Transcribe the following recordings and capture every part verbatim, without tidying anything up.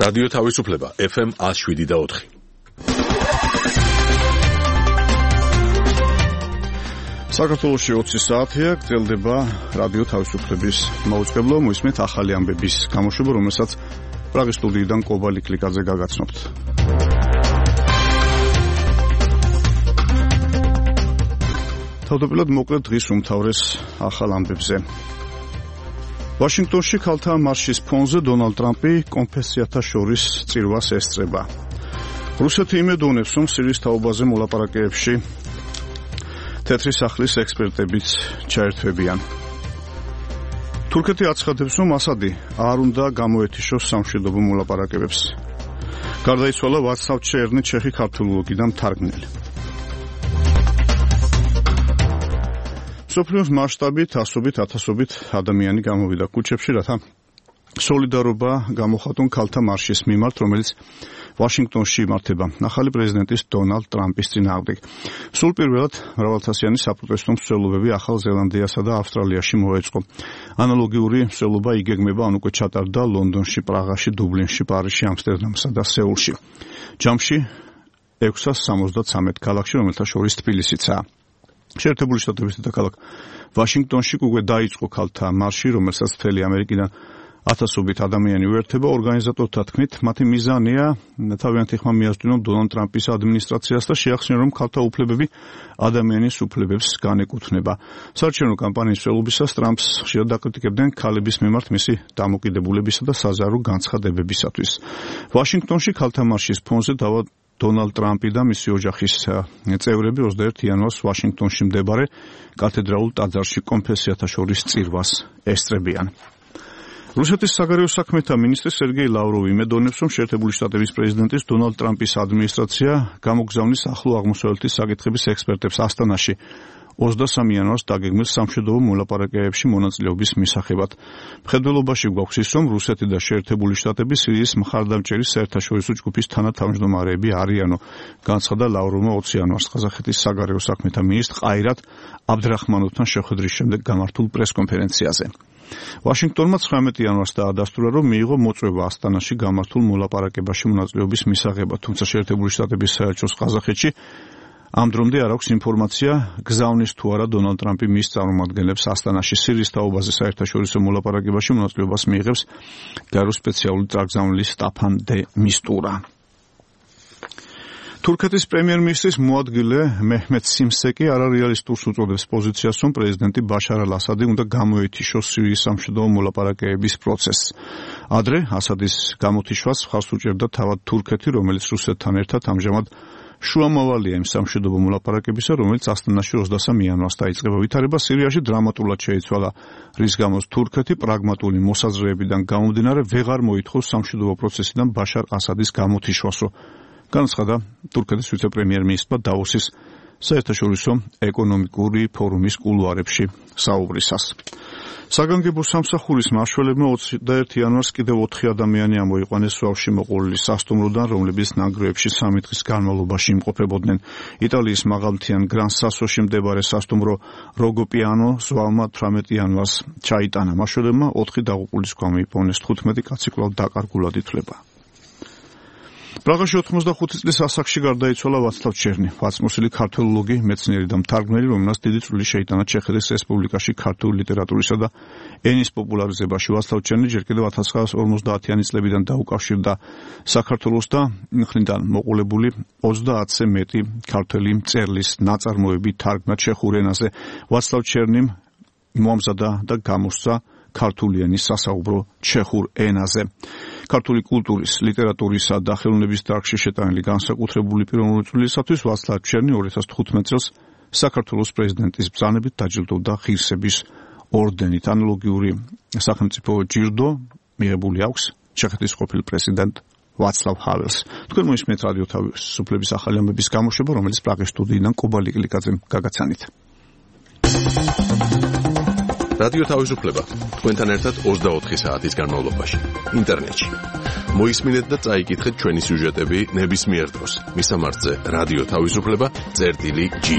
რადიო თავისუფლება ეფ ემ one oh seven და four. საქართველოში ოცი საათია გრძელდება რადიო თავისუფლების მოუწყებლო მოისმენთ ახალი ამბების გამოშვება, რომელსაც პრაღის სტუდიიდან კობალი კლიკაძე გაგაცნობთ. თავდაპირველად მოკლედ დღის უმთავრეს ახალ ამბებზე. ვაშინგტონში ქალთა მარშის ფონზე დონალდ ტრამპი კონფესიათა შორის წირვას ესწრება. რუსეთი იმედოვნებს, რომ სირიის თაობაზე მოლაპარაკებებში თეთრი სახლის ექსპერტებიც ჩაერთვებიან. თურქეთი აცხადებს, რომ ასადი არ უნდა გამოეთიშოს სამშვიდობო მოლაპარაკებებს. გარდაიცვალა ვაცლავ ჩერნი, ჩეხი ქართულოლოგი და მთარგმნელი. მსოფლიოს მასშტაბით ასობით ათასობით ადამიანი გამოვიდა ქუჩებში, რათა სოლიდარობა გამოხატონ ქალთა მარშის მიმართ, რომელიც ვაშინგტონში იმართება ახალი პრეზიდენტის დონალდ ტრამპის წინააღმდეგ. სულ პირველად მრავალთასიანი საპროტესტო მსვლელობები ახალ ზელანდიასა და ავსტრალიაში მოეწყო. ანალოგიური მსვლელობა იგეგმება ან უკვე ჩატარდა ლონდონში, პრაღაში, დუბლინში, პარიზში, ამსტერდამსა და სეულში. ჯამში ექვსას სამოცდათვრამეტ ქალაქში, რომელთა შორის თბილისიცაა. შეერთებული შტატების დედაქალაქ ვაშინგტონში უკვე დაიწყო ქალთა მარში, რომელსაც მთელი ამერიკიდან ათასობით ადამიანი უერთდება. ორგანიზატორთა თქმით, მათი მიზანია თავიანთი ხმა მიასწვინონ დონალდ ტრამპის ადმინისტრაციას და შეახსენონ, რომ ქალთა უფლებები ადამიანის უფლებებს განეკუთვნება. საარჩევნო კამპანიის მსვლელობისას ტრამპს ხშირად აკრიტიკებდნენ ქალების მიმართ მისი დამოკიდებულებისა და საზავრო განცხადებებისათვის. ვაშინგტონში ქალთა მარშის ფონზე დავა დონალდ ტრამპი და მისი ოჯახის წევრები ოცდაერთი იანვარს ვაშინგტონში მდებარე კათედრალურ ტაძარში კონფესიათა შორის წირვას ესწრებიან. რუსეთის საგარეო საქმეთა მინისტრი სერგეი ლავროვი იმედოვნებს, რომ შეერთებული შტატების პრეზიდენტის დონალდ ტრამპის ადმინისტრაცია გამოგზავნის ახლო აღმოსავლეთის საკითხების ექსპერტებს ასტანაში ოცდასამი იანვარს დაგეგმილ სამშვიდობო მოლაპარაკებებში მონაწილეობის მისაღებად. მხედველობაში გვაქვს ის, რომ რუსეთი და შეერთებული შტატები სირიის მხარდამჭერი საერთაშორისო ჯგუფის თანათავმჯდომარეები არიანო, განცხადა ლავროვმა ოცი იანვარს ყაზახეთის საგარეო საქმეთა მინისტრ ყაირათ აბდრახმანოვთან შეხვედრის შემდეგ გამართულ პრესკონფერენციაზე. ვაშინგტონმა ცხრამეტი იანვარს დაადასტურა, რომ მიიღო მოწვევა ასტანაში გამართულ მოლაპარაკებაში მონაწილეობის მისაღებად, თუმცა შეერთებული შტატების საელჩოს ყაზახეთში ამ დრომდე არ აქვს ინფორმაცია, გზავნის თუ არა დონალდ ტრამპი მის წარმომადგენლებს ასტანაში. სირიის თაობაზე საერთაშორისო მოლაპარაკებაში მონაწილეობას მიიღებს გარო სპეციალური წარგზავნილი სტაფან დე მისტურა. თურქეთის პრემიერ-მინისტრის მოადგილე მეჰმედ სიმსეკი არარეალისტურს უწოდებს პოზიციას, რომ პრეზიდენტი ბაშარ ალ-ასადი უნდა გამოეთიშოს სირიის სამშვიდობო მოლაპარაკებების პროცესს. ადრე ასადის გამოთიშვას მხარს უჭერდა თავად თურქეთი, რომელიც რუსეთთან ერთად ამჟამად შუამავალია იმ სამშვიდობო მოლაპარაკებისა, რომელიც ასტანაში ოცდასამი იანვარს დაიწყება. ვითარება სირიაში დრამატულად შეიცვალა, რის გამოც თურქეთი პრაგმატული მოსაზრეებიდან გამომდინარე ვეღარ მოითხოვს სამშვიდობო პროცესიდან ბაშარ ასადის გამოთიშვასო. განაცხადა თურქეთის ვიცე-პრემიერ-მინისტრმა დავოსის საერთაშორისო ეკონომიკური ფორუმის კულუარებში საუბრისას. საგანგებო სამსახურის მმართველებმა ოცდაერთი იანვარს კიდევ ოთხი ადამიანი ამოიყვანეს სვავში მოყოლილი სასტუმროდან, რომლებიც ნანგრევებში სამი დღის განმავლობაში იმყოფებოდნენ. იტალიის მაღალმთიან გრან სასოში მდებარე სასტუმრო როგოპიანო ზვავმა თვრამეტი იანვარს ჩაიტანა. მმართველებმა ოთხი დაღუპულის ქვა მიიპოვნეს, თხუთმეტი კაცი კვლავ დაკარგულად ითვლება. პრაღაში ოთხმოცდახუთი წლის ასაკში გარდაიცვალა ვაცლავ ჩერნი, ვაცმოსილი ქართველოლოგი, მეცნიერი და მთარგმნელი, რომელსაც დიდი წვლილი შეიტანა ჩეხეთის რესპუბლიკაში ქართული ლიტერატურისა და ენის პოპულარიზებაში. ვაცლავ ჩერნი ჯერ კიდევ ათას ცხრაასი ორმოცდაათიანი წლებიდან დაუკავშირდა საქართველოს და ხნიდან მოყოლებული ოცდაათზე მეტი ქართველი მწერლის ნაწარმოები თარგმნა ჩეხურ ენაზე. ვაცლავ ჩერნიმ მოამზადა და გამოსცა ქართული ენის სასაუბრო ჩეხურ ენაზე. ქართული კულტურის, ლიტერატურისა და ხელოვნების დარგში შეტანილი განსაკუთრებული პიროვნული წვლილისათვის ვაცლავ ჩერნი ორი ათას თხუთმეტ წელს საქართველოს პრეზიდენტის ბრძანებით დაჯილდოვდა ღირსების ორდენით. ანალოგიური სახელმწიფო ჯილდო მიღებული აქვს ჩეხეთის ყოფილ პრეზიდენტ ვაცლავ ჰაველს. თქვენ მოისმენთ რადიო თავისუფლების ახალი ამბების გამოშვება, რომელიც პრაღის სტუდიიდან კობალი კლიკაძემ გაგაცანით. რადიო თავისუფლება თქვენთან ერთად ოცდაოთხი საათის განმავლობაში ინტერნეტში. მოისმინეთ და წაიკითხეთ ჩვენი სიუჟეტები ნებისმიერ დროს. მისამართზე რადიო თავისუფლება წერტილი ჯი.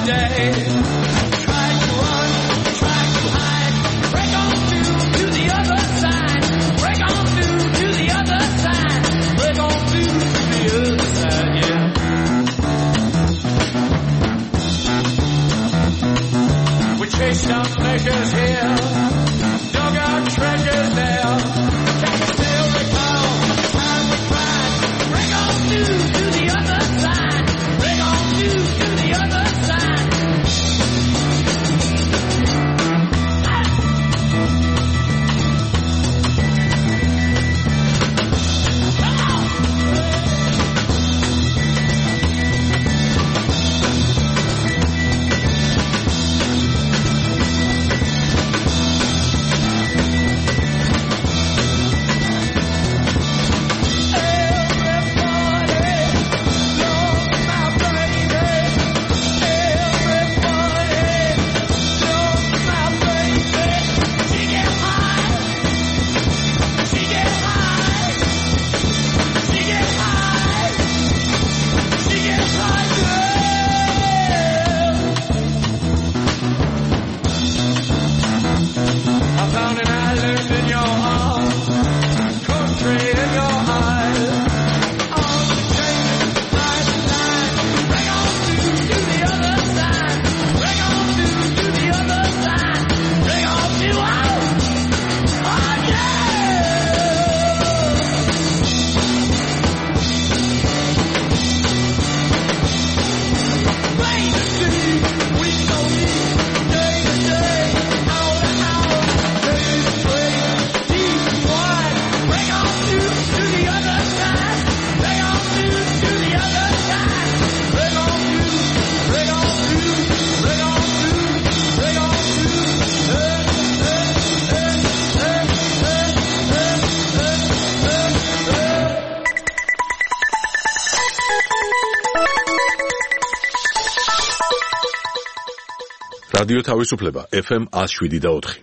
რადიო თავისუფლება ეფ ემ one oh seven და four.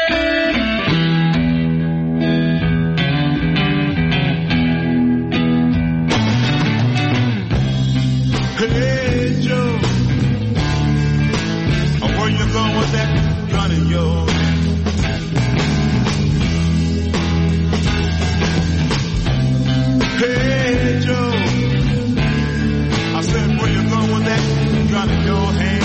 Hey Joe, where you going with that gun of yours? Hey Joe, I said where you going with that gun in your hand?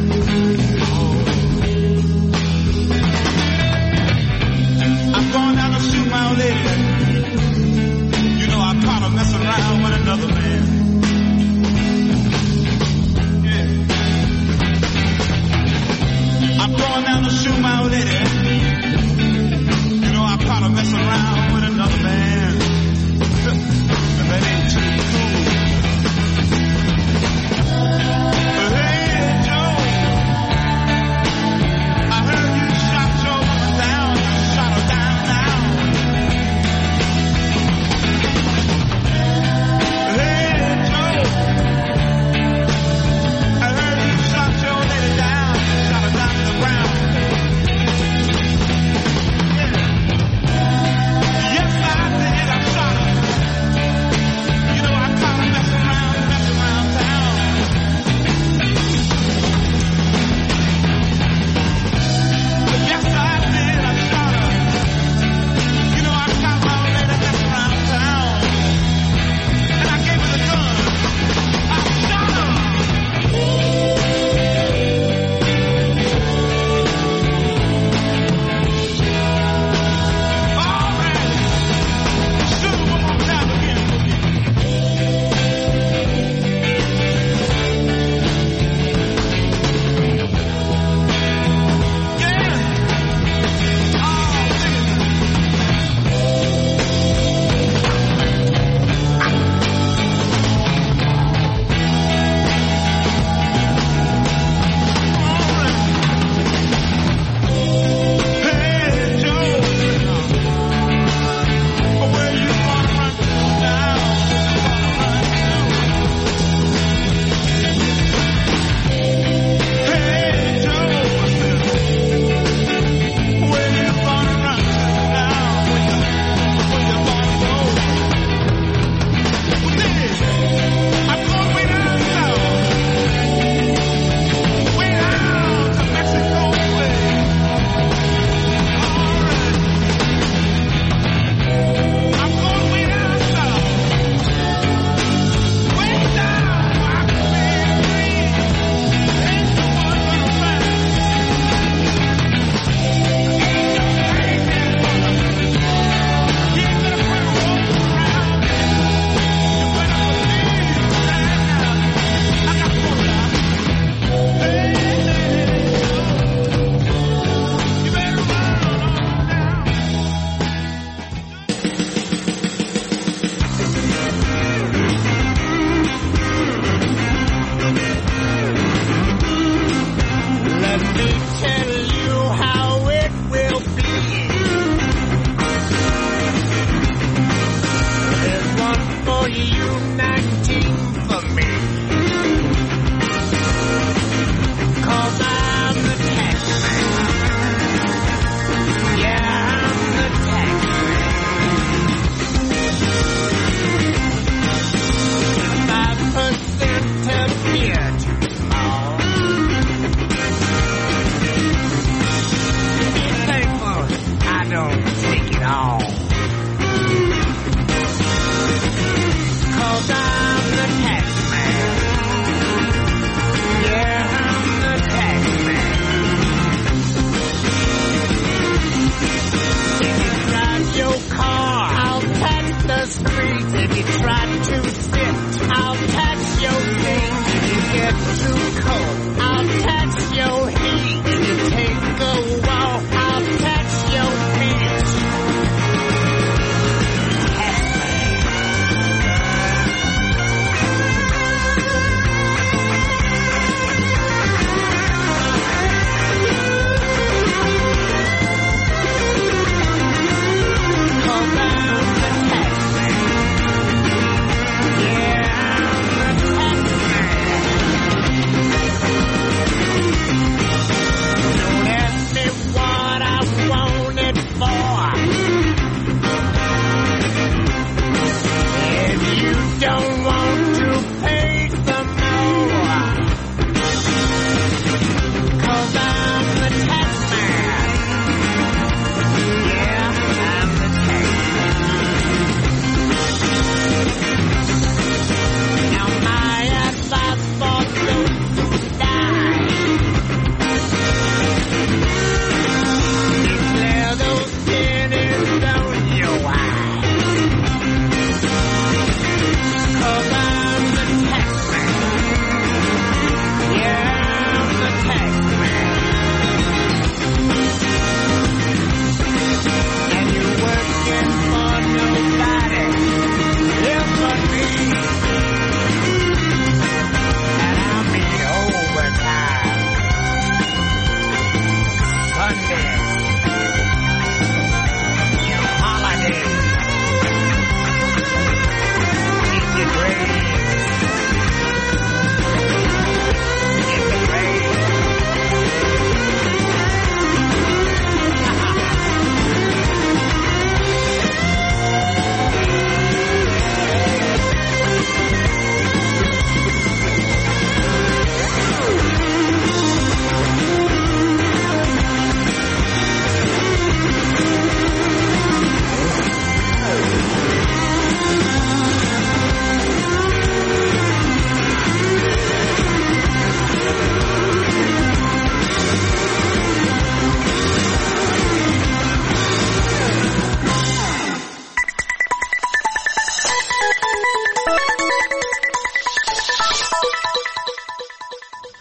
Going down to shoot my old lady. You know I caught her messing around with another man. Yeah. I'm going down to shoot my old lady. You know I caught her messing around with another man. And that ain't too cool. Hey Joe, I heard you shot your woman down. You shot her down.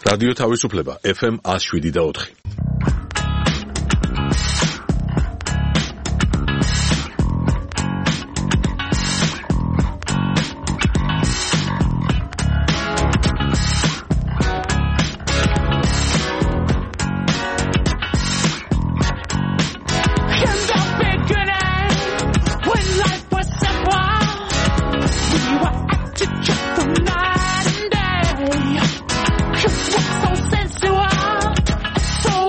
რადიო თავისუფლება ეფ ემ one oh seven და four. So sensual, so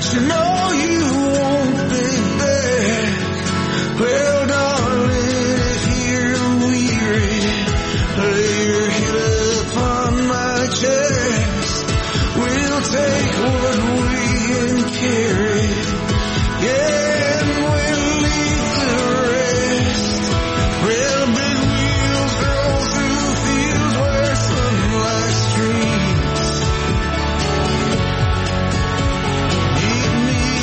but you know you won't be back. Well, darling, if you're weary, lay your head upon my chest. We'll take what we can carry, yeah, and we'll leave the rest. Well, big wheels roll through fields where sunlight streams. Meet me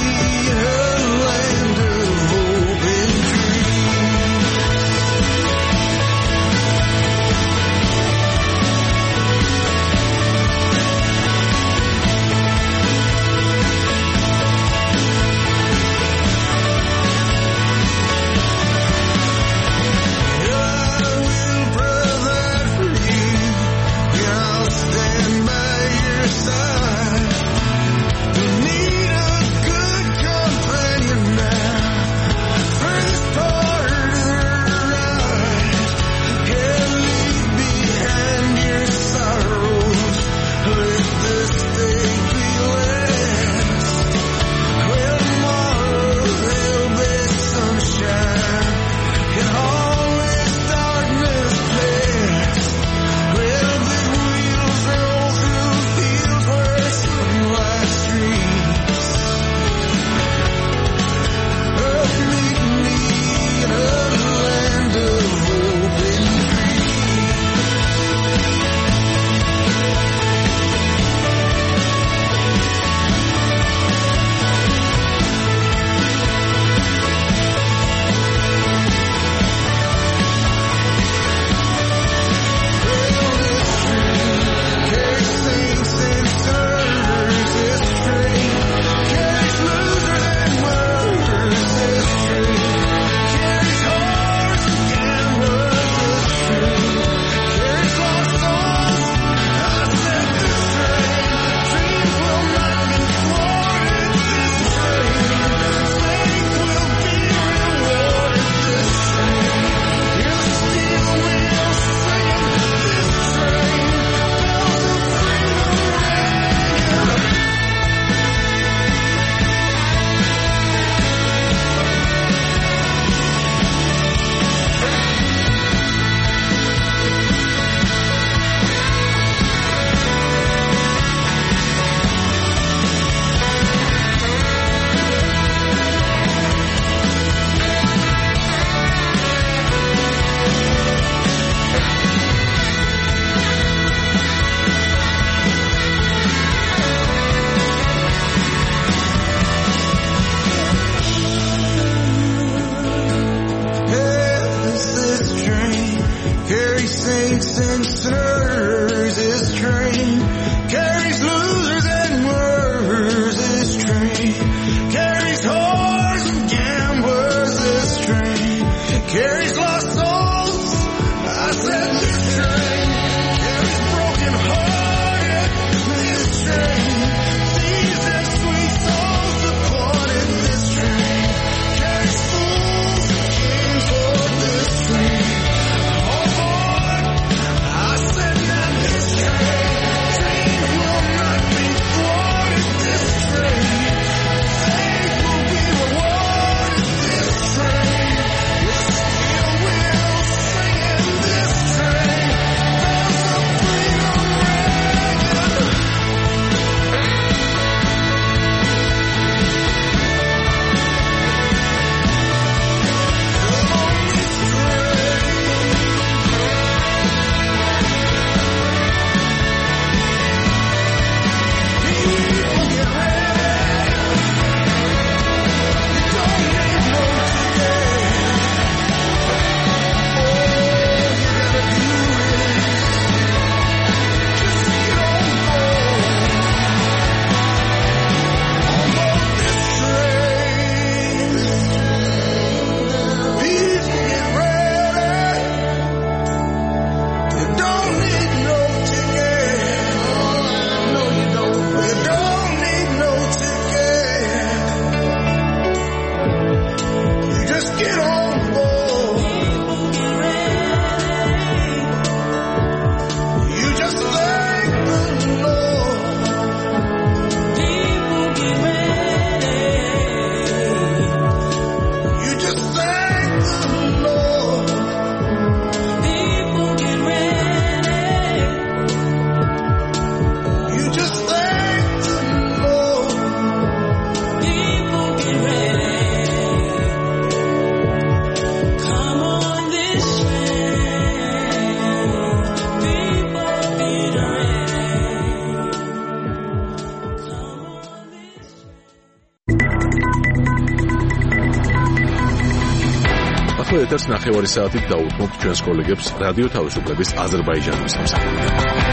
ახლა ეთერს ნახევარი საათით დაუთმობთ ჩვენს კოლეგებს რადიო თავისუფლების აზერბაიჯანის სამსახურიდან.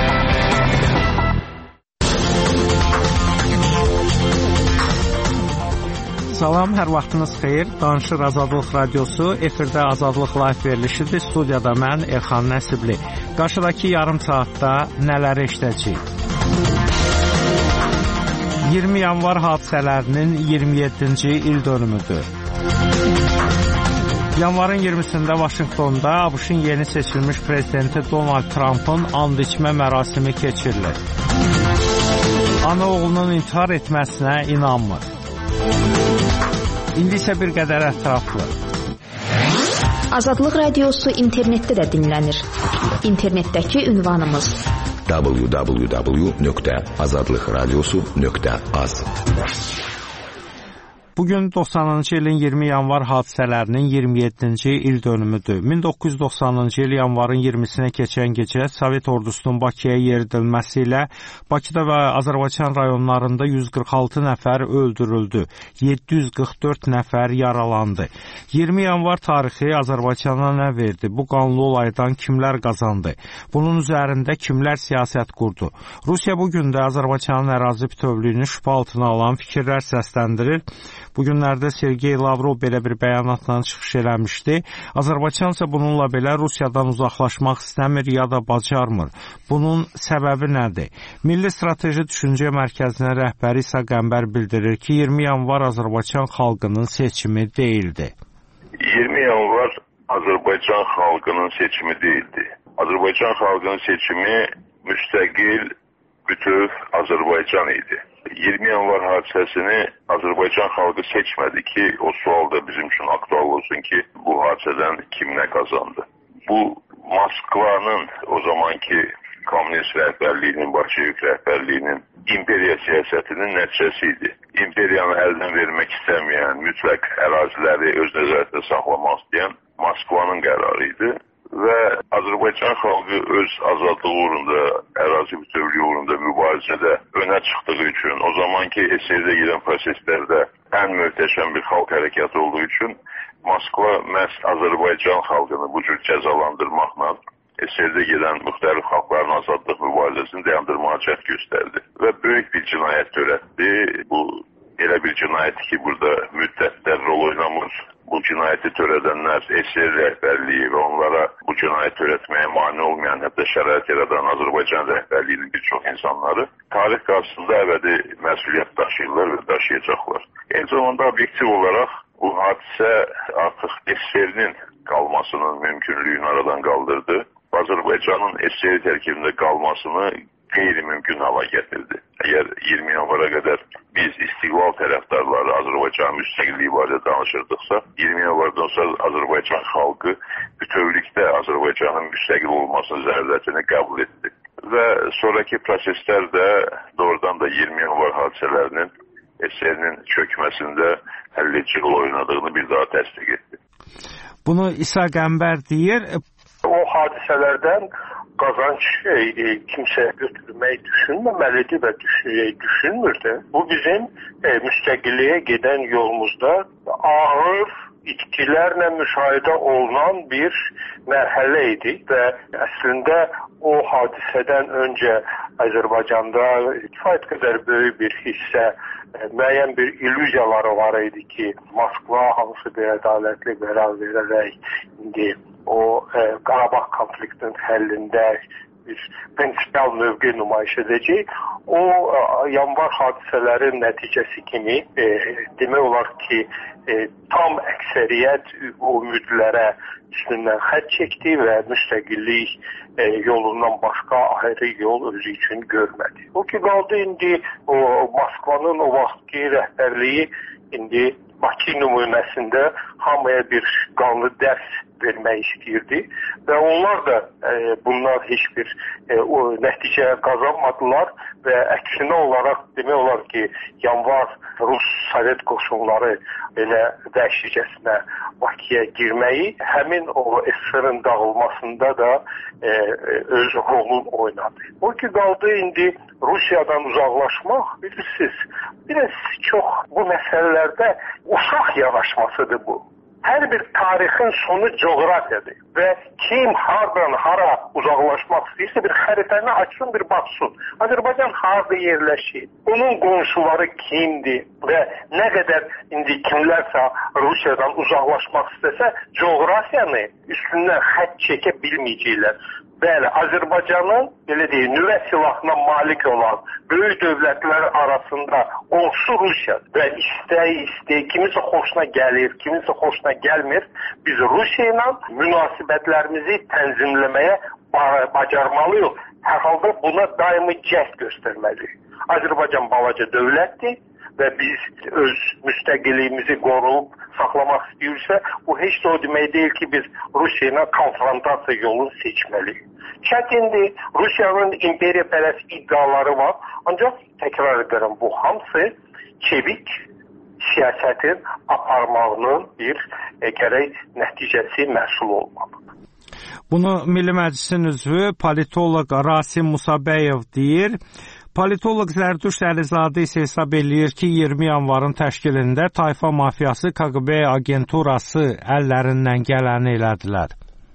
Salam, hər vaxtınız xeyir. Danışır Azadlıq Radiosu, efirdə Azadlıq Live verilişidir. Studiyada mən Elxan Nəsibli. Qarşıdakı yarım saatda nələri eşidəcəyik? iyirmi yanvar hadisələrinin iyirmi yeddinci il dönümüdür. Yanvarın iyirmisində Vaşinqtonda ABŞ-ın yeni seçilmiş prezidenti Donald Trump'ın and içmə mərasimi keçirilir. Ana oğlunun intihar etməsinə inanmır. İndi isə bir qədər ətraflı. Azadlıq Radiosu internetdə də dinlənir. İnternetdəki ünvanımız w w w nöqtə azadlıqradiosu nöqtə az. Bugün doxsanıncı ilin iyirmi yanvar hadisələrinin iyirmi yeddinci il dönümüdür. min doqquz yüz doxsanıncı il yanvarın iyirmisinə keçən gecə Sovet ordusunun Bakıya yeridilməsi ilə Bakıda və Azərbaycan rayonlarında yüz qırx altı nəfər öldürüldü, yeddi yüz qırx dörd nəfər yaralandı. iyirmi yanvar tarixi Azərbaycana nə verdi? Bu qanlı olaydan kimlər qazandı? Bunun üzərində kimlər siyasət qurdu? Rusiya bugün də Azərbaycanın ərazi bütövlüyünü şübhə altına alan fikirlər səsləndirir. Bu günlərdə Sergey Lavrov belə bir bəyanatla çıxış eləmişdi. Azərbaycan isə bununla belə Rusiyadan uzaqlaşmaq istəmir ya da bacarmır. Bunun səbəbi nədir? Milli Strateji Düşüncə Mərkəzinin rəhbəri İsa Qəmbər bildirir ki, iyirmi yanvar Azərbaycan xalqının seçimi deyildi. iyirmi yanvar Azərbaycan xalqının seçimi deyildi. Azərbaycan xalqının seçimi müstəqil bütöv Azərbaycan idi. iyirmi yanvar hadisəsini Azərbaycan xalqı seçmədi ki, o sual da bizim üçün aktual olsun ki, bu hadisədən kim nə qazandı? Bu Moskvanın o zamanki komünist rəhbərliyinin, Bolşevik rəhbərliyinin imperiya siyasətinin nəticəsi idi. İmperiyanı əldən vermək istəməyən, mütləq əraziləri öz nəzarətdə saxlamaq istəyən Moskvanın qərarı idi. Və Azərbaycan xalqı öz azadlığı uğrunda, ərazi bütövlüyü uğrunda mübarizədə önə çıxdığı üçün, o zamanki S R D gedən proseslərdə ən möhtəşəm bir xalq hərəkatı olduğu üçün Moskva məhz Azərbaycan xalqını bu cür cəzalandırmaqla S R D gedən müxtəlif xalqların azadlıq mübarizəsini dayandırmağa cəhd göstərdi. Və böyük bir cinayət törətdi. Bu elə bir cinayətdir ki, burada müddətlər rol oynamır. Bu cinayəti törədənlər S R D rəhbərliyi və onlara bu cinayət törətməyə mane olmayan, hətta şərait yaradan Azərbaycan rəhbərliyinin bir çox insanları tarix qarşısında əbədi məsuliyyət daşıyırlar və daşıyacaqlar. Eyni zamanda obyektiv olaraq bu hadisə artıq S R-nin qalmasının mümkünlüyünü aradan qaldırdı. Azərbaycanın S R tərkibində qalmasını qeyri-mümkün hala gətirdi. Əgər iyirmi yanvara qədər biz istiqlal tərəfdarları Azərbaycan müstəqilliyi barədə danışırdıqsa, iyirmi yanvardan sonra Azərbaycan xalqı bütövlükdə Azərbaycanın müstəqil olmasının zərurətini qəbul etdi. Və sonraki proseslər də doğrudan da iyirmi yanvar hadisələrinin S R-nin çökməsində həlledici rol oynadığını bir daha təsdiq etdi. Bunu İsa Qəmbər deyir. O hadisələrdən qazanc e, kimsə götürmək düşünməməlidir və düşünmürdü. Bu bizim e, müstəqilliyə gedən yolumuzda ağır itkilərlə müşahidə olunan bir mərhələ idi və əslində o hadisədən öncə Azərbaycanda kifayət qədər böyük bir hissə, e, müəyyən bir illüziyaları var idi ki, Moskva hansı bir ədalətli qərar verərək indi o e, Qarabağ konfliktinin həllində bir prinsipal mövqe nümayiş edəcək. O e, yanvar hadisələrin nəticəsi kimi e, demək olar ki, e, tam əksəriyyət o ümidlərə üstündən xətt çəkdi və müstəqillik e, yolundan başqa ayrı yol özü üçün görmədi. O ki qaldı indi o Moskvanın o vaxtki rəhbərliyi indi Bakı nümunəsində hamıya bir qanlı dərs vermək istəyirdi və onlar da e, bunlar heç bir e, o nəticə qazanmadılar və əksinə olaraq demək olar ki, yanvar Rus Sovet qoşunları elə vəhşicəsinə Bakıya girməyi həmin o S S-nin dağılmasında da e, öz rolunu oynadı. O ki qaldı indi Rusiyadan uzaqlaşmaq, bilirsiniz, biraz çox bu məsələlərdə uşaq yanaşmasıdır bu. Hər bir tarixin sonu coğrafiyadır və kim hardan hara uzaqlaşmaq istəyirsə bir xəritəni açsın, bir baxsın. Azərbaycan harda yerləşir? Onun qonşuları kimdir və nə qədər indi kimlərsə Rusiyadan uzaqlaşmaq istəsə coğrafiyanı üstündən xətt çəkə bilməyəcəklər. Bəli, Azərbaycanın belə deyək, nüvə silahına malik olan böyük dövlətlər arasında qonşu Rusiya və istəyi istəyi kimisə xoşuna gəlir, kimisə xoşuna gəlmir. Biz Rusiya ilə münasibətlərimizi tənzimləməyə bacarmalıyıq. Hər halda buna daimi cəhd göstərməliyik. Azərbaycan balaca dövlətdir və biz öz müstəqilliyimizi qoruyub saxlamaq istəyirsə, bu heç də o demək deyil ki, biz Rusiya ilə konfrontasiya yolunu seçməliyik. Çətindir, Rusiyanın imperiyapərəst iddiaları var, ancaq təkrar edirəm, bu hamısı çevik siyasətin aparmağının bir e, gərək nəticəsi məhsul olmalıdır. Bunu Milli Məclisin üzvü politoloq Rasim Musabəyev deyir. Politoloq Zərdüşt Əlizadə isə hesab eləyir ki, iyirmi yanvarın təşkilində tayfa mafiyası K G B agenturası əllərindən gələni elədilər.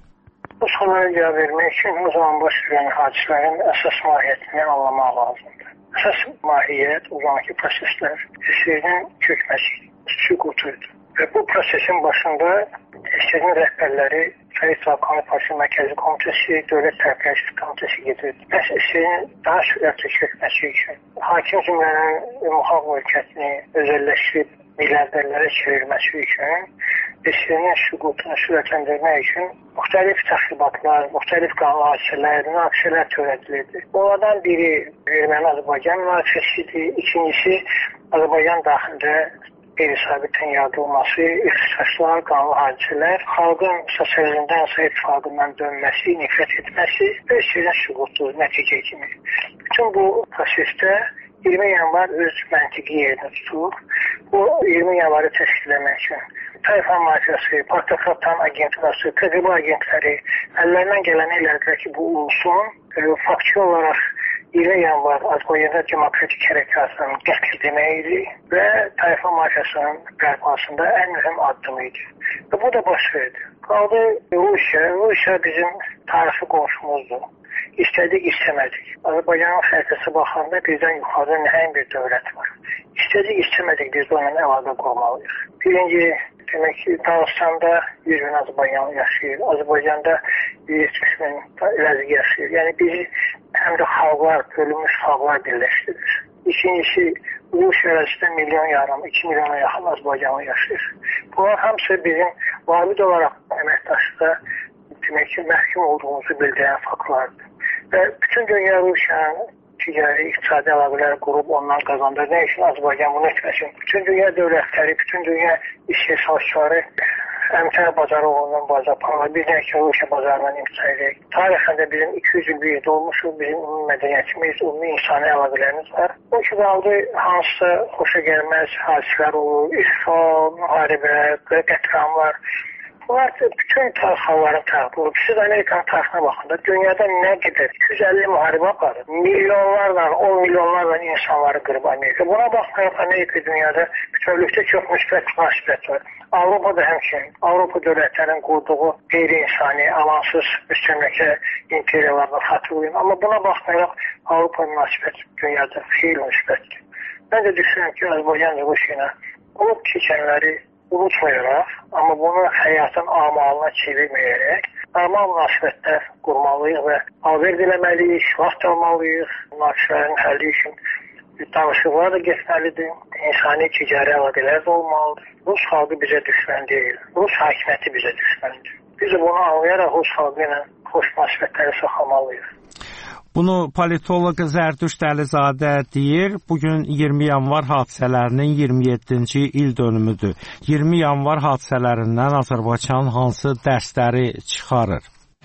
Bu suala cavab vermək üçün o zaman baş verən hadisələrin əsas mahiyyətini anlamaq lazımdır. Əsas mahiyyət, o zamanki proseslər, S S R-in çökməsi, süqutuydu. Və bu prosesin başında S S R-in rəhbərləri Sovet Halkı Partisi Mərkəzi Komitəsi, Dövlət Təhlükəsizlik Komitəsi gedirdi. S S R-in daha sürətli çökməsi üçün, hakim cümlənin mühaf mülkiyyətini özəlləşdirib milyarderlərə çevirməsi üçün, S S R-in süqutunu sürətləndirmək üçün müxtəlif təxribatlar, müxtəlif qanun hadisələr, münaqişələr törədilirdi. Bunlardan biri Erməni-Azərbaycan münaqişəsidir, ikincisi Azərbaycan daxilində qeyri-sabitliyin yaradılması, ixtisaslar, qanun hadisələr, xalqın sosializmdən, Sovet xalqından dönməsi, nifrət etməsi və S S R-in süqutu nəticə kimi. Bütün bu prosesdə iyirmi yanvar öz məntiqi yerini tutur. Bu iyirmi yanvarı təşkilləmək üçün tayfa mafiyası, partokratların agenturası, K G B agentləri əllərindən gələni elədilər ki, bu ulusun e, faktiki olaraq iyirmi yanvar Azərbaycanda demokratik hərəkatının qətl deməkdir və tayfa mafiyasının bərpasında ən mühüm addım idi. Və bu da baş verdi. Qaldı Rusiya. Rusiya bizim tarixi qonşumuzdur. İstədik, istəmədik. Azərbaycanın xəritəsi baxanda bizdən yuxarıda nəhəng bir dövlət var. İstədik, istəmədik biz onunla əlaqə qurmalıyıq. Birinci, demək ki, Dağıstanda yüz min Azərbaycan yaşayır. Azərbaycanda yüz yetmiş min ləzgi yaşayır. Yəni bizi həm də xalqlar, bölünmüş xalqlar birləşdirir. İkincisi, Rusiya ərazisində milyon yarım, iki milyona yaxın Azərbaycanlı yaşayır. Bunlar hamısı bizim vahid olaraq əməkdaşlıqda demək ki, məhkum olduğumuzu bildirən faktlardır. Və bütün dünya Rusiyanın ticari, iqtisadi əlaqələr qurub ondan qazandır. Nə üçün Azərbaycan bunu etməsin? Bütün dünya dövlətləri, bütün dünya istehsalçıları əmtər bazarı olandan bazar aparlar. Biz nə ki, Rusiya bazarından imtina edək. Tarixində bizim iki yüz il bir yerdə olmuşuq, bizim ümumi mədəniyyətimiz, ümumi insani əlaqələrimiz var. O ki, qaldı hansısa xoşa gəlməz hadisələr olur, işğal, müharibə, qətramlar. Bunlar bütün tarixlərin tərəfi olub. Siz Amerikanın tarixinə baxında dünyada nə qədər iki yüz əlli müharibə aparır. Milyonlarla, on milyonlarla insanları qırıb Amerika. Buna baxmayaraq Amerika dünyada bütövlükdə çox müsbət münasibət var. Avropada həmçinin Avropa dövlətlərinin qurduğu qeyri-insani, amansız müstəmləkə imperiyalarına xatırlayın. Amma buna baxmayaraq Avropa münasibəti dünyada xeyli müsbətdir. Mən də düşünürüm ki, Azərbaycan Rusiya ilə olub keçənləri unutmayaraq, amma bunu həyatın amalına çevirməyərək normal münasibətlər qurmalıyıq və haber diləməliyik, vaxt almalıyıq, münaqişələrin həlli üçün danışıqlar da getməlidir, insani ticari əlaqələr də olmalıdır. Rus xalqı bizə düşmən deyil, Rus hakimiyyəti bizə düşməndir. Biz də bunu anlayaraq Rus xalqı ilə xoş münasibətləri saxlamalıyıq. Bunu politoloq Zərdüşt Əlizadə deyir. Bugün iyirmi yanvar hadisələrinin iyirmi yeddinci il dönümüdür. iyirmi yanvar hadisələrindən Azərbaycan hansı dərsləri çıxarır?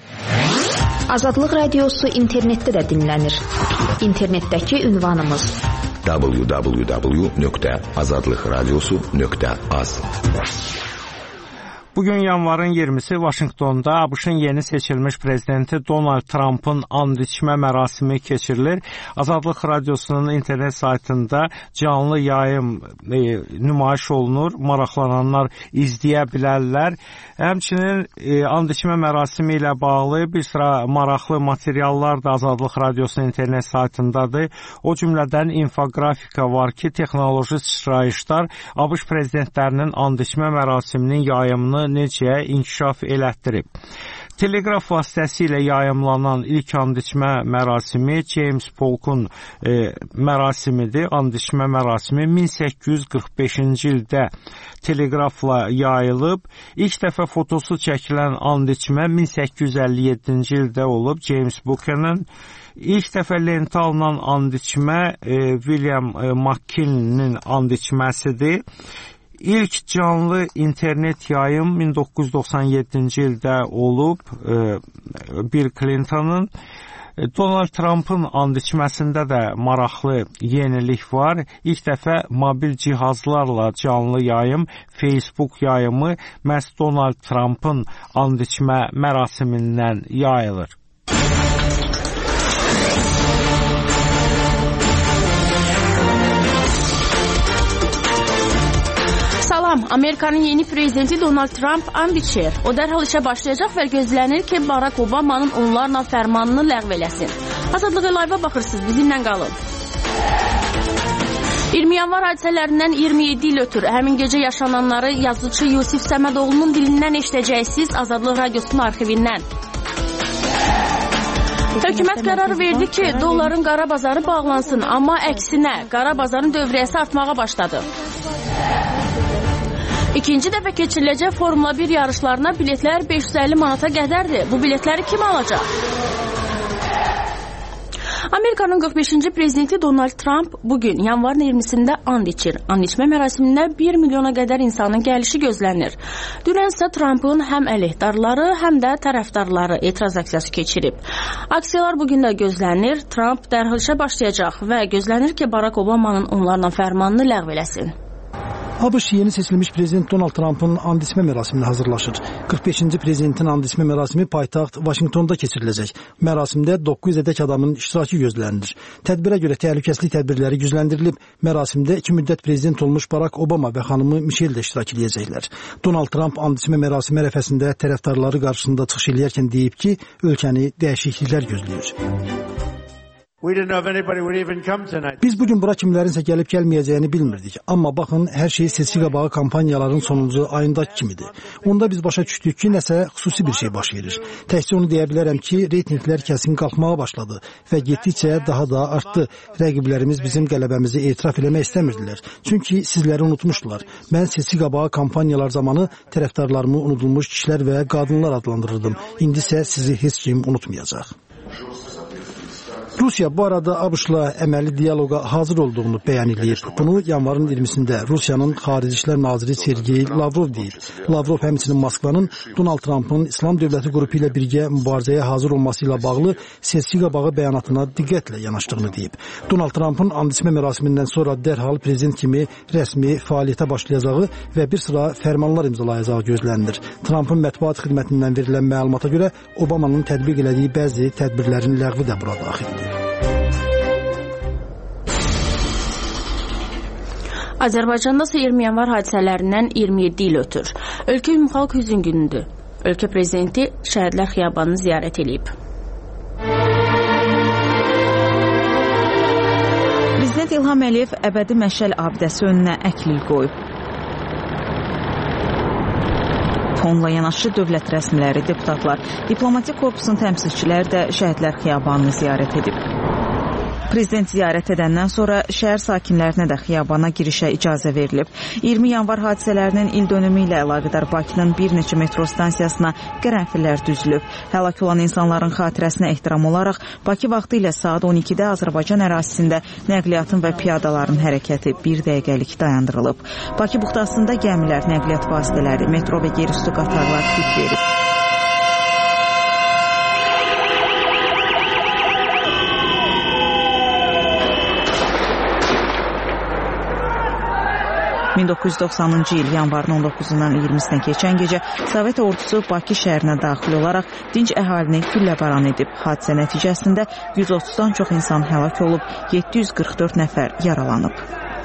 Azadlıq Radiosu internetdə də dinlənir. İnternetdəki ünvanımız w w w nöqtə azadlıqradiosu nöqtə az. Bugün yanvarın iyirmisi Vaşinqtonda ABŞ-ın yeni seçilmiş prezidenti Donald Trump'ın and içmə mərasimi keçirilir. Azadlıq Radiosunun internet saytında canlı yayım e, nümayiş olunur. Maraqlananlar izləyə bilərlər. Həmçinin e, and içmə mərasimi ilə bağlı bir sıra maraqlı materiallar da Azadlıq Radiosunun internet saytındadır. O cümlədən infografika var ki, texnoloji sıçrayışlar ABŞ prezidentlərinin and içmə mərasiminin yayımını necə inkişaf elətdirib. Teleqraf vasitəsilə yayımlanan ilk and içmə mərasimi James Polk'un e, mərasimidir. And içmə mərasimi min səkkiz yüz qırx beşinci ildə teleqrafla yayılıb. İlk dəfə fotosu çəkilən and içmə min səkkiz yüz əlli yeddinci ildə olub. James Buchanan. İlk dəfə lentə alınan and içmə e, William e, McKinley'nin and içməsidir. İlk canlı internet yayım min doqquz yüz doxsan yeddinci ildə olub. E, Bill Clinton'ın. Donald Trump'ın and içməsində də maraqlı yenilik var. İlk dəfə mobil cihazlarla canlı yayım, Facebook yayımı məhz Donald Trump'ın and içmə mərasimindən yayılır. Amerikanın yeni prezidenti Donald Trump and içir. O dərhal işə başlayacaq və gözlənir ki, Barack Obama'nın onlarla fərmanını ləğv eləsin. Azadlığa live baxırsınız, bizimlə qalın. iyirmi yanvar hadisələrindən iyirmi yeddi il ötür. Həmin gecə yaşananları yazıcı Yusif Səmədoğlu'nun dilindən eşidəcəksiniz Azadlıq Radiosunun arxivindən. Hökumət qərar verdi ki, dolların qara bazarı bağlansın, amma əksinə qara bazarın dövriyyəsi artmağa başladı. İkinci dəfə keçiriləcək Formula bir yarışlarına biletlər beş yüz əlli manata qədərdir. Bu biletləri kim alacaq? Amerikanın qırx beşinci prezidenti Donald Trump bugün yanvarın iyirmisində and içir. And içmə mərasimində bir milyona qədər insanın gəlişi gözlənir. Dünənsə Trump'ın həm əleyhdarları, həm də tərəfdarları etiraz aksiyası keçirib. Aksiyalar bugün də gözlənir. Trump dərhal işə başlayacaq və gözlənir ki, Barack Obama'nın onlarla fərmanını ləğv eləsin. ABŞ yeni seçilmiş prezident Donald Trump'ın and içmə mərasiminə hazırlaşır. qırx beşinci prezidentin and içmə mərasimi paytaxt Vaşinqtonda keçiriləcək. Mərasimdə doqquz yüz ədək adamın iştirakı gözlənilir. Tədbirə görə təhlükəsizlik tədbirləri gücləndirilib. Mərasimdə iki müddət prezident olmuş Barack Obama və xanımı Michelle də iştirak edəcəklər. Donald Trump and içmə mərasimi ərəfəsində tərəfdarları qarşısında çıxış eləyərkən deyib ki, ölkəni dəyişikliklər gözləyir. Biz bugün bura kimlərinsə gəlib gəlməyəcəyini bilmirdik. Amma baxın, hər şey seçki qabağı kampaniyaların sonuncu ayındakı kimidir. Onda biz başa düşdük ki, nəsə xüsusi bir şey baş verir. Təkcə onu deyə bilərəm ki, reytinglər kəsin qalxmağa başladı və getdikcə daha da artdı. Rəqiblərimiz bizim qələbəmizi etiraf eləmək istəmirdilər. Çünki sizləri unutmuşdular. Mən seçki qabağı kampaniyalar zamanı tərəfdarlarımı unudulmuş kişilər və qadınlar adlandırırdım. İndi isə sizi heç kim unutmayacaq. Rusiya bu arada ABŞ-la əməli diyaloqa hazır olduğunu bəyan edib. Bunu yanvarın iyirmisində Rusiyanın Xarici İşlər Naziri Sergey Lavrov deyib. Lavrov həmçinin Moskvanın Donald Trump'ın İslam Dövləti qrupu ilə birgə mübarizəyə hazır olması ilə bağlı seçki qabağı bəyanatına diqqətlə yanaşdığını deyib. Donald Trump'ın and içmə mərasimindən sonra dərhal prezident kimi rəsmi fəaliyyətə başlayacağı və bir sıra fərmanlar imzalayacağı gözlənilir. Trump'ın mətbuat xidmətindən verilən məlumata görə Obama'nın tətbiq elədiyi bəzi tədbirlərin ləğvi də bura daxildir. Azərbaycanda isə iyirmi yanvar hadisələrindən iyirmi yeddi il ötür. Ölkə Ümumi Xalq Hüzn günüdür. Ölkə prezidenti Şəhidlər Xiyabanını ziyarət edib. Prezident İlham Əliyev əbədi məşəl abidəsi önünə əklil qoyub. Onunla yanaşı dövlət rəsmiləri, deputatlar, diplomatik korpusun təmsilçiləri də Şəhidlər Xiyabanını ziyarət edib. Prezident ziyarət edəndən sonra şəhər sakinlərinə də xiyabana girişə icazə verilib. iyirmi yanvar hadisələrinin il dönümü ilə əlaqədar Bakının bir neçə metro stansiyasına qərənfillər düzülüb. Həlak olan insanların xatirəsinə ehtiram olaraq Bakı vaxtı ilə saat on ikidə Azərbaycan ərazisində nəqliyyatın və piyadaların hərəkəti bir dəqiqəlik dayandırılıb. Bakı buxtasında gəmilər, nəqliyyat vasitələri, metro və yerüstü qatarlar fit verib. min doqquz yüz doxsanıncı il yanvarın on doqquzundan iyirmisinə keçən gecə Sovet ordusu Bakı şəhərinə daxil olaraq dinc əhalini gülləbaran edib. Hadisə nəticəsində yüz otuzdan çox insan həlak olub, yeddi yüz qırx dörd nəfər yaralanıb.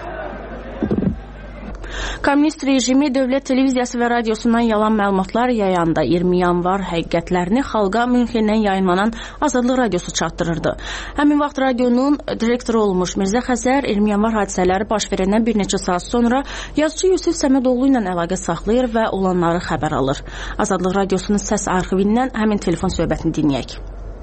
Kommunist rejimi dövlət televiziyası və radiosundan yalan məlumatlar yayanda iyirmi yanvar həqiqətlərini xalqa Münxendən yayınlanan Azadlıq radiosu çatdırırdı. Həmin vaxt radionun direktoru olmuş Mirzə Xəzər iyirmi yanvar hadisələri baş verəndən bir neçə saat sonra yazıcı Yusif Səmədoğlu ilə əlaqə saxlayır və olanları xəbər alır. Azadlıq radiosunun səs arxivindən həmin telefon söhbətini dinləyək.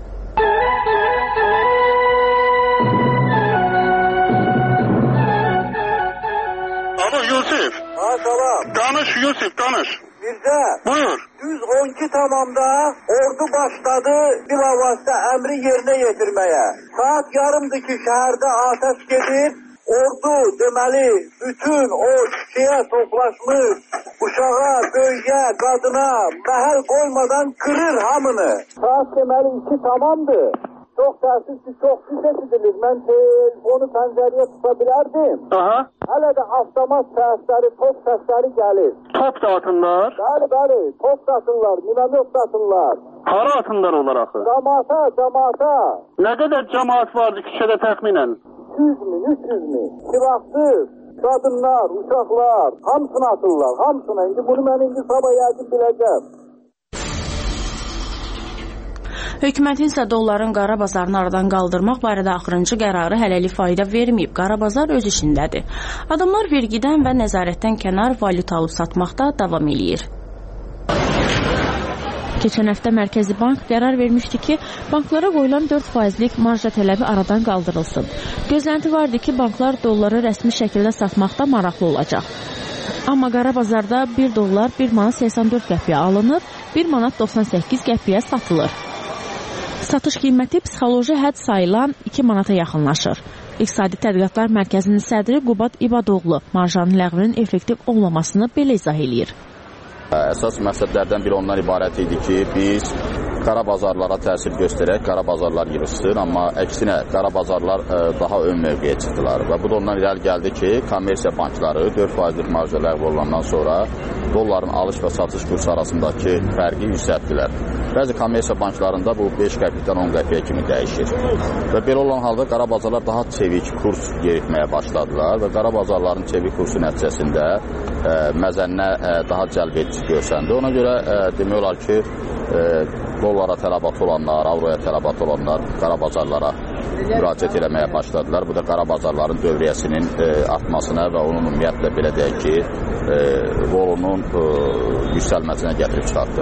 Yusif. Ha salam. Danış Yusif, danış. Mirzə. Buyur. yüz on iki tamamda ordu başladı bilavasitə əmri yerinə yetirməyə. Saat yarımdır ki şəhərdə atəş gedir. Ordu deməli bütün o şeye toplaşmış uşağa, böyüyə, qadına məhəl qoymadan kırır hamını. Saat deməli iki tamamdır. Çok təəssüf ki, çok pis edilir. Mən onu pəncərəyə tuta bilərdim. Aha. Hələ də avtomat səsləri, top səsləri gəlir. Top da atırlar? Bəli, bəli. Top da atırlar, minamyot da atırlar. Hara atırlar onlar axı? Cəmaata, cəmaata. Nə qədər cəmaat vardı küçədə təxminən? iki yüz min, üç yüz min. Silahsız, qadınlar, uşaqlar, hamısını atırlar, hamısını. İndi bunu mən indi sabah yəqin biləcəm. Hökumətin isə dolların qara bazarını aradan qaldırmaq barədə axırıncı qərarı hələlik fayda verməyib. Qara bazar öz işindədir. Adamlar vergidən və nəzarətdən kənar valyuta alıb satmaqda davam eləyir. Keçən həftə Mərkəzi Bank qərar vermişdi ki, banklara qoyulan dörd faizlik marja tələbi aradan qaldırılsın. Gözlənti vardı ki, banklar dolları rəsmi şəkildə satmaqda maraqlı olacaq. Amma qara bazarda bir dollar bir manat səksən dörd qəpiyə alınır, bir manat doxsan səkkiz qəpiyə satılır. Satış qiyməti psixoloji hədd sayılan iki manata yaxınlaşır. İqtisadi Tədqiqatlar Mərkəzinin sədri Qubad İbadoğlu marjanın ləğvinin effektiv olmamasını belə izah eləyir. Əsas məqsədlərdən biri ondan ibarət idi ki, biz qara bazarlara təsir göstərək, qara bazarlar yığışsın, amma əksinə qara bazarlar ə, daha ön mövqeyə çıxdılar və bu da ondan irəli gəldi ki, kommersiya bankları dörd faizlik marja ləğv olunandan sonra dolların alış və satış kursu arasındakı fərqi yüksəltdilər. Bəzi kommersiya banklarında bu beş qəpikdən on qəpiyə kimi dəyişir. Və belə olan halda qara bazarlar daha çevik kurs yeritməyə başladılar və qara bazarların çevik kursu nəticəsində ə, məzənnə ə, daha cəlb edici görsəndi. Ona görə ə, demək olar ki, ə, dollara tələbat olanlar, avroya tələbat olanlar qara bazarlara müraciət eləməyə başladılar. Bu da qara bazarların dövriyyəsinin ə, artmasına və onun ümumiyyətlə belə deyək ki, ə, rolunun ə, yüksəlməsinə gətirib çıxartdı.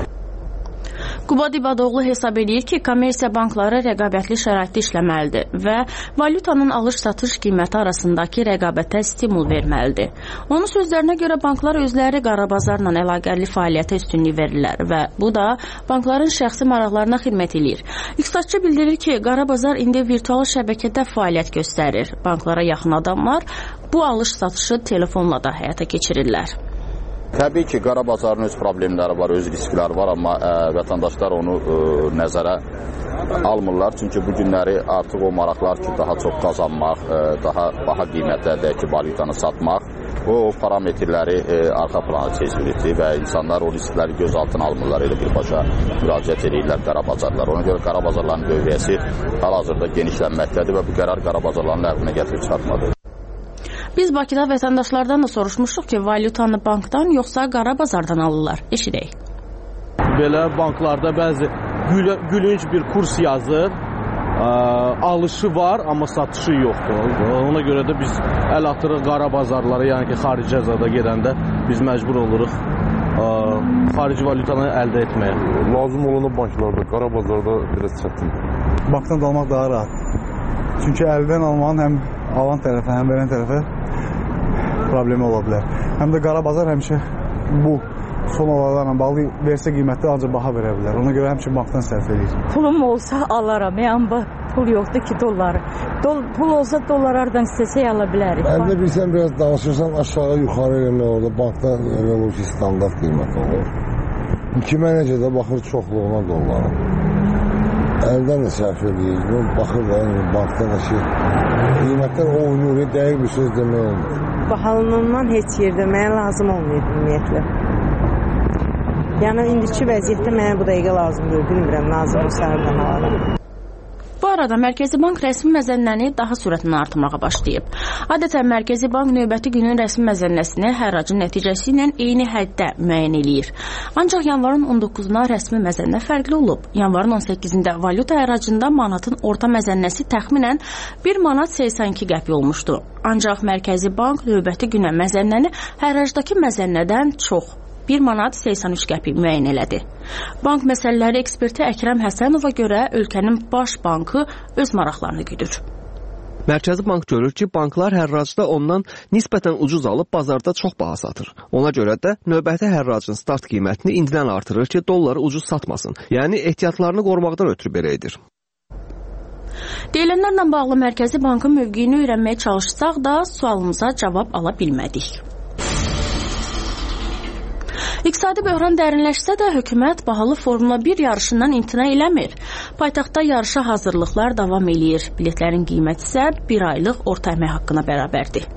Qubad İbadoğlu hesab edir ki, kommersiya bankları rəqabətli şəraitdə işləməlidir və valyutanın alış-satış qiyməti arasındakı rəqabətə stimul verməlidir. Onun sözlərinə görə banklar özləri qara bazarla əlaqəli fəaliyyətə üstünlük verirlər və bu da bankların şəxsi maraqlarına xidmət edir. İqtisadçı bildirir ki, qara bazar indi virtual şəbəkədə fəaliyyət göstərir. Banklara yaxın adamlar bu alış-satışı telefonla da həyata keçirirlər. Təbii ki, qara bazarın öz problemləri var, öz riskləri var, amma ə, vətəndaşlar onu ə, nəzərə almırlar. Çünki bu günləri artıq o maraqlar ki, daha çox qazanmaq, ə, daha baha qiymətə deyək ki, valyutanı satmaq, o, o parametrləri ə, arxa plana çekilir və insanlar o riskləri göz altına almırlar, elə birbaşa müraciət edirlər qara bazarlar. Ona görə qara bazarların dövriyyəsi hal-hazırda genişlənməkdədir və bu qərar qara bazarların ləğvinə gətirib çıxartmadır. Biz Bakıda vətəndaşlardan da soruşmuşuq ki, valyutanı bankdan yoxsa qara bazardan alırlar. Eşidək. Belə banklarda bəzi gül gülünc bir kurs yazır, ə, alışı var, amma satışı yoxdur. Ona görə də biz əl atırıq qara bazarlara, yəni ki, xarici əzada gedəndə biz məcbur oluruq ə, xarici valyutanı əldə etməyə. Lazım olana banklarda, qara bazarda biraz çətin. Bankdan da almaq daha rahat. Çünki əldən almağın həm alan tərəfə, həm verən tərəfə problemi ola bilər. Həm də qara bazar həmişə bu son olaylarla bağlı versə qiymətdə ancaq baha verə bilər. Ona görə həmişə bankdan sərf edir. Pulum olsa alaram, yəni pul yoxdur ki dolları. Dol, pul olsa dollar aradan istəsək ala bilərik. Mən də bilsən, biraz danışırsan aşağı yuxarı eləmək orada bankdan elə olur ki, standart qiymət olur. Kimə necə də baxır çoxluğuna dolların. Əldən də sərf edir, baxır da bankdan da ki, qiymətlər oynur, dəqiq bir söz demək olmur. bahalından heç yerdə mənə lazım olmayıb ümumiyyətlə. Yəni indiki vəziyyətdə mənə bu dəqiqə lazım deyil, bilmirəm, lazım olsa hərdən alaram. Bu arada Mərkəzi Bank rəsmi məzənnəni daha sürətlə artırmağa başlayıb. Adətən Mərkəzi Bank növbəti günün rəsmi məzənnəsini hərracın nəticəsi ilə eyni həddə müəyyən eləyir. Ancaq yanvarın on doqquzuna rəsmi məzənnə fərqli olub. Yanvarın on səkkizində valyuta hərracında manatın orta məzənnəsi təxminən bir manat səksən iki qəpik olmuşdu. Ancaq Mərkəzi Bank növbəti günə məzənnəni hərracdakı məzənnədən çox bir manat səksən üç qəpik müəyyən elədi. Bank məsələləri eksperti Əkrəm Həsənova görə ölkənin baş bankı öz maraqlarını güdür. Mərkəzi Bank görür ki, banklar hərracda ondan nisbətən ucuz alıb bazarda çox baha satır. Ona görə də növbəti hərracın start qiymətini indidən artırır ki, dolları ucuz satmasın. Yəni ehtiyatlarını qorumaqdan ötürü belə edir. Deyilənlərlə bağlı Mərkəzi Bankın mövqeyini öyrənməyə çalışsaq da sualımıza cavab ala bilmədik. İqtisadi böhran dərinləşsə də hökumət bahalı Formula bir yarışından imtina eləmir. Paytaxtda yarışa hazırlıqlar davam eləyir. Biletlərin qiyməti isə bir aylıq orta əmək haqqına bərabərdir.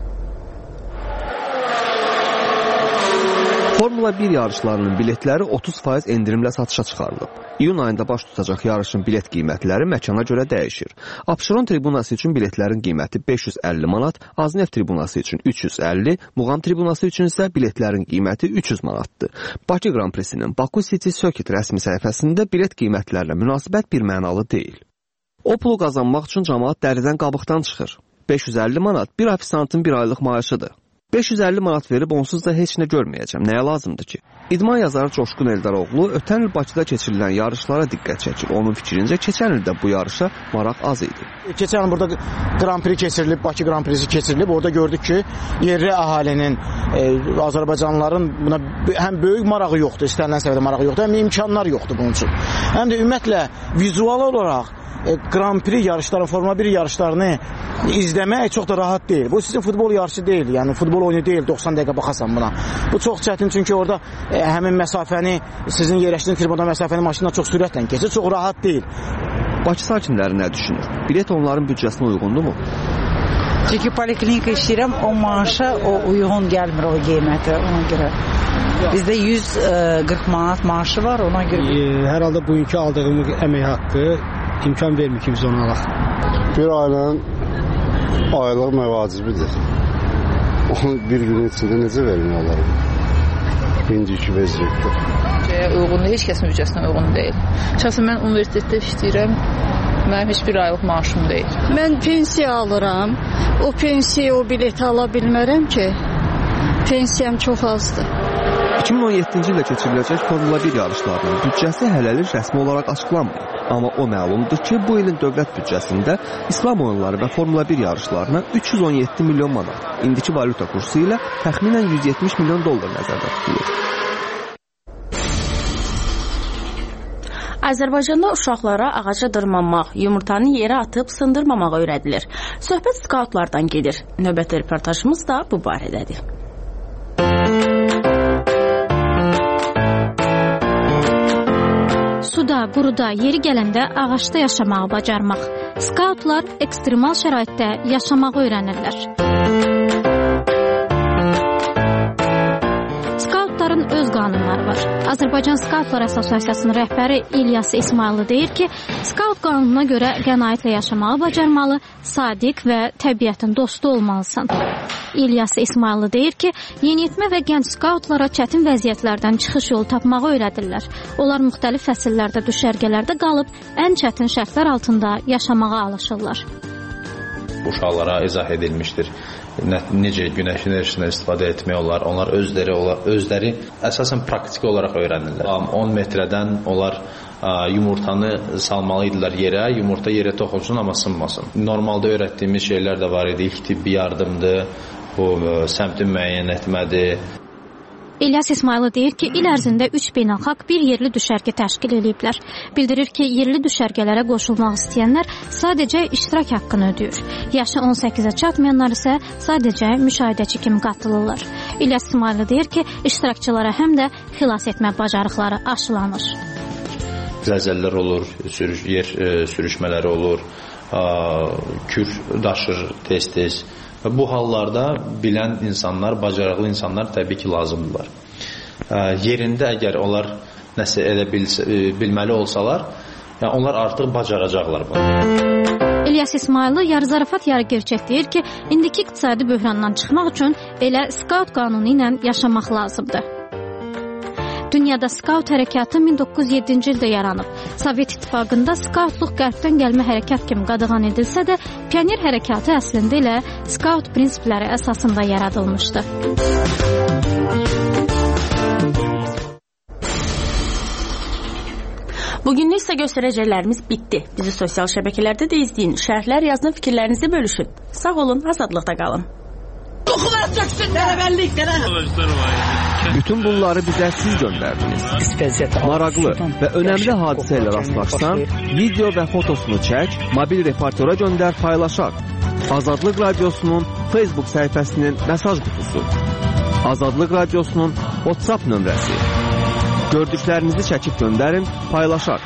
Formula bir yarışlarının biletləri otuz faiz endirimlə satışa çıxarılıb. İyun ayında baş tutacaq yarışın bilet qiymətləri məkana görə dəyişir. Abşeron tribunası üçün biletlərin qiyməti beş yüz əlli manat, Aznev tribunası üçün üç yüz əlli, Muğam tribunası üçün isə biletlərin qiyməti üç yüz manatdır. Bakı Grand Prix-sinin Baku City Circuit rəsmi səhifəsində bilet qiymətlərlə münasibət bir mənalı deyil. O pulu qazanmaq üçün cəmaət dəridən qabıqdan çıxır. beş yüz əlli manat bir ofisantın bir aylıq maaşıdır. beş yüz əlli manat verib onsuz da heç nə görməyəcəm. Nəyə lazımdır ki? İdman yazarı Coşqun Eldaroğlu ötən il Bakıda keçirilən yarışlara diqqət çəkir. Onun fikrincə keçən ildə bu yarışa maraq az idi. Keçən il burada Grand Prix keçirilib, Bakı Grand Prix keçirilib. Orada gördük ki, yerli əhalinin, e, Azərbaycanlıların buna həm böyük marağı yoxdur, istənilən səviyyədə marağı yoxdur, həm də imkanlar yoxdur bunun üçün. Həm də ümumiyyətlə vizual olaraq Grand Prix yarışlarını, Formula bir yarışlarını izləmək çox da rahat deyil. Bu sizin futbol yarışı deyil, yəni futbol oyunu deyil, doxsan dəqiqə baxasan buna. Bu çox çətin, çünki orada e, həmin məsafəni, sizin yerləşdiyiniz tribunda məsafəni maşınla çox sürətlə keçir, çox rahat deyil. Bakı sakinləri nə düşünür? Bilet onların büdcəsinə uyğundur mu? Çünki poliklinika işləyirəm, o maaşa o uyğun gəlmir o qiymətə, ona görə. Bizdə yüz qırx manat maaşı var, ona görə. E, hər halda bugünkü aldığım əmək haqqı imkan vermir ki, biz onu alaq. Bir ailənin aylıq məvacibidir. Onu bir günün içində necə vermək olar? İndiki vəziyyətdə. Uyğun deyil, heç kəsin büdcəsinə uyğun deyil. Şəxsən mən universitetdə işləyirəm, mənim heç bir aylıq maaşım deyil. Mən pensiya alıram, o pensiya, o bileti ala bilmərəm ki, pensiyam çox azdır. iki min on yeddinci ildə keçiriləcək Formula bir yarışlarının büdcəsi hələlik rəsmi olaraq açıqlanmıyor. Amma o məlumdur ki, bu ilin dövlət büdcəsində İslam oyunları və Formula bir yarışlarına üç yüz on yeddi milyon manat, indiki valyuta kursu ilə təxminən yüz yetmiş milyon dollar nəzərdə tutulur. Azərbaycanda uşaqlara ağaca dırmanmaq, yumurtanı yerə atıb sındırmamaq öyrədilir. Söhbət skautlardan gedir. Növbəti reportajımız da bu barədədir. Suda, quruda, yeri gələndə ağacda yaşamağı bacarmaq. Skautlar ekstremal şəraitdə yaşamağı öyrənirlər. Skautların öz qanunları var. Azərbaycan Skautlar Assosiasiyasının rəhbəri İlyas İsmayıllı deyir ki, skaut qanununa görə qənaətlə yaşamağı bacarmalı, sadiq və təbiətin dostu olmalısan. İlyas İsmayıllı deyir ki, yeniyetmə və gənc skautlara çətin vəziyyətlərdən çıxış yolu tapmağı öyrədirlər. Onlar müxtəlif fəsillərdə, düşərgələrdə qalıb ən çətin şərtlər altında yaşamağa alışırlar. Uşaqlara izah edilmişdir. Necə günəş enerjisindən istifadə etmək olar. Onlar özləri, özləri əsasən praktiki olaraq öyrənirlər. on metrədən onlar yumurtanı salmalıydılar yerə, yumurta yerə toxunsun, amma sınmasın. Normalda öyrətdiyimiz şeylər də var idi. İlk tibbi yardımdır, bu səmtin müəyyən etmədir. İlyas İsmayıllı deyir ki, il ərzində üç beynəlxalq bir yerli düşərgə təşkil ediblər. Bildirir ki, yerli düşərgələrə qoşulmaq istəyənlər sadəcə iştirak haqqını ödəyir. Yaşı on səkkizə çatmayanlar isə sadəcə müşahidəçi kimi qatılırlar. İlyas İsmayıllı deyir ki, iştirakçılara həm də xilas etmə bacarıqları aşılanır. Zəlzələlər olur, sürüş, yer e, sürüşmələri olur, a, kür daşır tez-tez. Və bu hallarda bilən insanlar, bacarıqlı insanlar təbii ki, lazımdırlar. Yerində əgər onlar nəsə elə bilsə, bilməli olsalar, yəni onlar artıq bacaracaqlar bunu. İlyas İsmayıllı yarı zarafat yarı gerçək deyir ki, indiki iqtisadi böhrandan çıxmaq üçün elə skaut qanunu ilə yaşamaq lazımdır. Dünyada skaut hərəkatı min doqquz yüz yeddinci ildə yaranıb. Sovet İttifaqında skautluq qərbdən gəlmə hərəkat kimi qadağan edilsə də, pioner hərəkatı əslində elə skaut prinsipləri əsasında yaradılmışdı. Bugünlük isə göstərəcəklərimiz bitdi. Bizi sosial şəbəkələrdə də izləyin. Şərhlər yazın, fikirlərinizi bölüşün. Sağ olun, azadlıqda qalın. Bütün bunları bizə siz göndərdiniz. Maraqlı və önəmli hadisə ilə rastlaşsan, video və fotosunu çək, mobil reportera göndər, paylaşaq. Azadlıq Radiosunun Facebook səhifəsinin mesaj qutusu. Azadlıq Radiosunun WhatsApp nömrəsi. Gördüklərinizi çəkib göndərin, paylaşaq.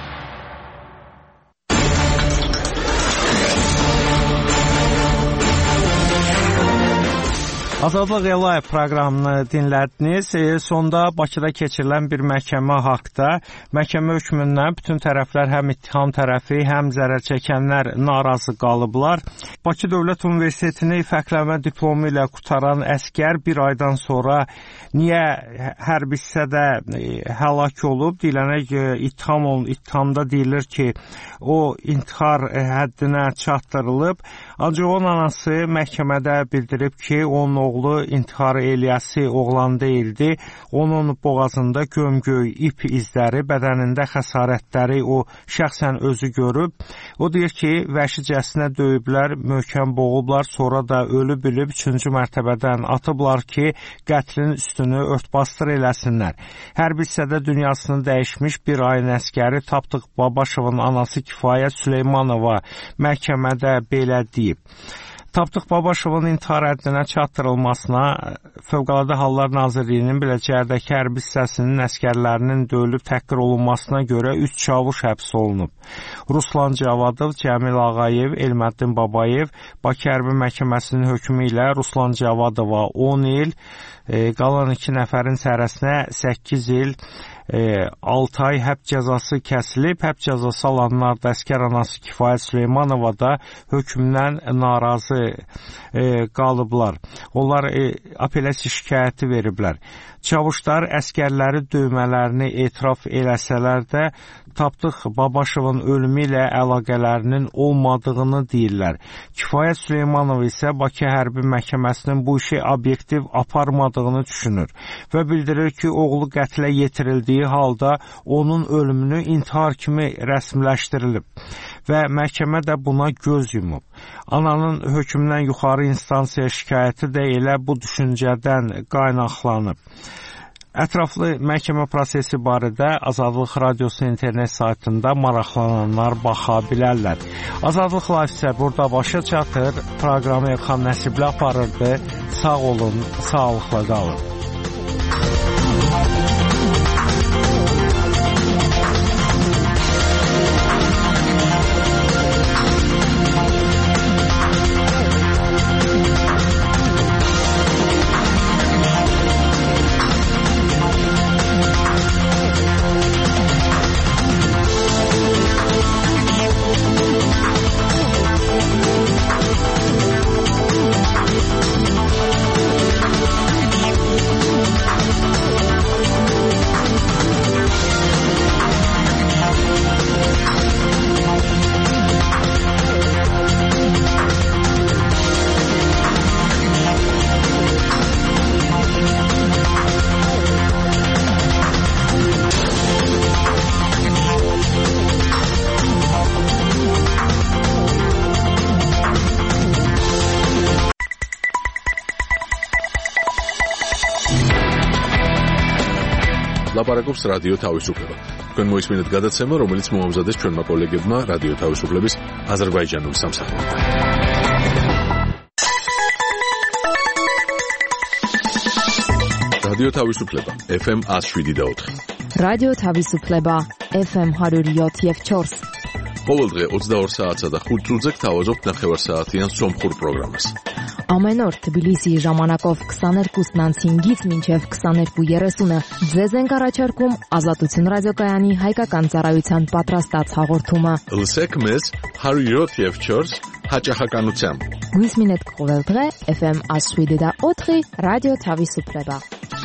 Azadlıq Live proqramını dinlədiniz. E, sonda Bakıda keçirilən bir məhkəmə haqda məhkəmə hökmündən bütün tərəflər, həm ittiham tərəfi, həm zərər çəkənlər narazı qalıblar. Bakı Dövlət Universitetini fərqlənmə diplomu ilə qutaran əsgər bir aydan sonra niyə hərbi hissədə e, həlak olub? Deyilənə ittiham olun, ittihamda deyilir ki, o intihar həddinə çatdırılıb. Ancaq onun anası məhkəmədə bildirib ki, onun oğlu intihar eləyəsi oğlan deyildi. Onun boğazında gömgöy ip izləri, bədənində xəsarətləri o şəxsən özü görüb. O deyir ki, vəhşicəsinə döyüblər, möhkəm boğublar, sonra da ölü bilib üçüncü mərtəbədən atıblar ki, qətlin üstünü örtbasdır eləsinlər. Hərbi hissədə dünyasını dəyişmiş bir ayın əskəri Tapdıq Babaşovun anası Kifayət Süleymanova məhkəmədə belə deyib. Tapdıq Babaşovun intihar həddinə çatdırılmasına Fövqəladə Hallar Nazirliyinin Biləcərdəki hərbi hissəsinin əskərlərinin döyülüb təhqir olunmasına görə üç çavuş həbs olunub. Ruslan Cavadov, Cəmil Ağayev, Elməddin Babayev Bakı Hərbi Məhkəməsinin hökmü ilə Ruslan Cavadova on il, e, qalan iki nəfərin sərəsinə səkkiz il, altı ay həbs cəzası kəsilib. Həbs cəzası alanlar da əskər anası Kifayət Süleymanova da hökmdən narazı e, qalıblar. Onlar e, apellyasiya şikayəti veriblər. Çavuşlar əskərləri döymələrini etiraf eləsələr də Tapdıq Babaşovun ölümü ilə əlaqələrinin olmadığını deyirlər. Kifayət Süleymanov isə Bakı Hərbi Məhkəməsinin bu işi obyektiv aparmadığını düşünür və bildirir ki, oğlu qətlə yetirildiyi halda onun ölümünü intihar kimi rəsmiləşdirilib və məhkəmə də buna göz yumub. Ananın hökmündən yuxarı instansiya şikayəti də elə bu düşüncədən qaynaqlanıb. Ətraflı məhkəmə prosesi barədə Azadlıq Radiosu internet saytında maraqlananlar baxa bilərlər. Azadlıq Live isə burada başa çatır. Proqramı Elxan Nəsibli aparırdı. Sağ olun, sağlıqla qalın. ლაპარაკობს რადიო თავისუფლება. თქვენ მოისმინეთ გადაცემა, რომელიც მოამზადეს ჩვენმა კოლეგებმა რადიო თავისუფლების აზერბაიჯანულ სამსახურიდან. რადიო თავისუფლება ეფ ემ one oh seven და four. რადიო თავისუფლება ეფ ემ one oh seven და four. ყოველდღე ოცდაორ საათსა და ხუთ წუთზე გთავაზობთ ნახევარსაათიან სომხურ პროგრამას. Ամեն օր Թբիլիսիի ժամանակով քսաներկուսն անց հինգից մինչև քսաներկու երեսունը ձեզ ենք առաջարկում Ազատություն ռադիոկայանի հայկական ծառայության պատրաստած հաղորդումը։ Լսեք մեզ հարյուր յոթ եւ չորս հաճախականությամբ։ Գույս մինետ կողելդրե Էֆ Էմ ասուիդեդա օթրի ռադիո Թավի Սուպրեբա։